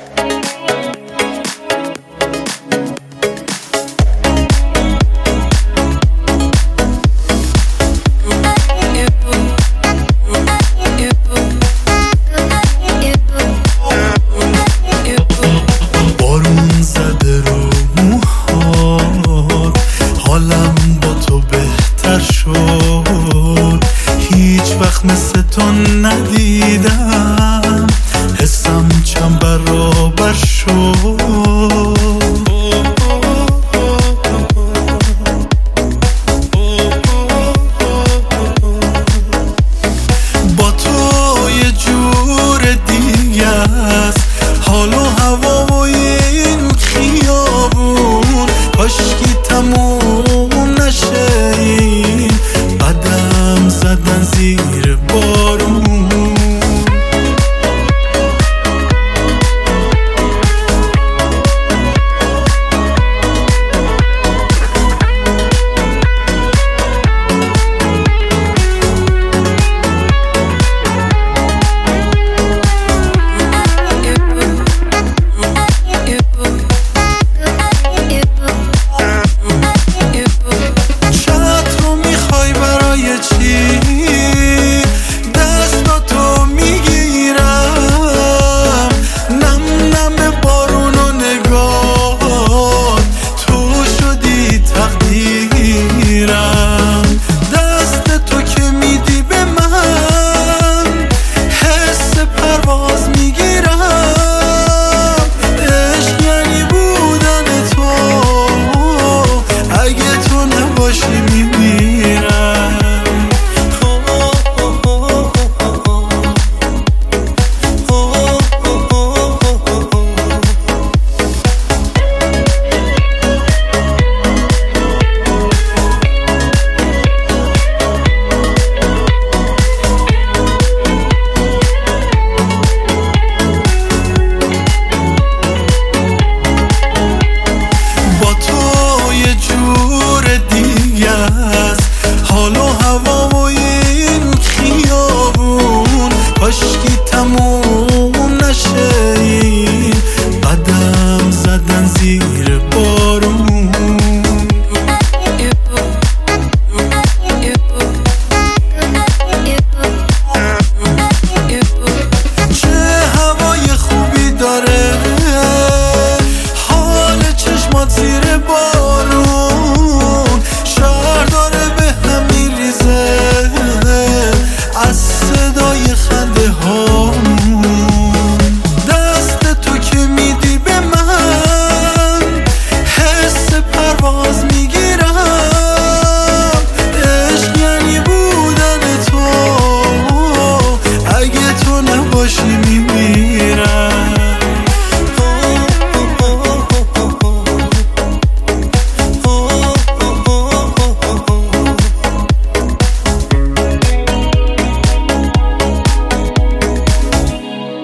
مثل تو ندیدم، حسم چند برابر شد. با تو یه جور دیگه است حال و هوای این خیابون، کاشکی تموم نشه این قدم زدن زیر بارون. کاشکی تموم نشه این قدم زدن زیر بارون. چه هوای خوبی داره حال چشمات زیر بارون، شهر داره به هم میریزه از صدای خنده هامون. دست تو که میدی به من حس پرواز میگیرم، عشق یعنی بودن تو، اگه تو نباشی میمیرم.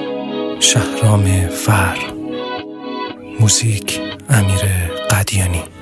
شهرام فر، موزیک امیر قدیانی.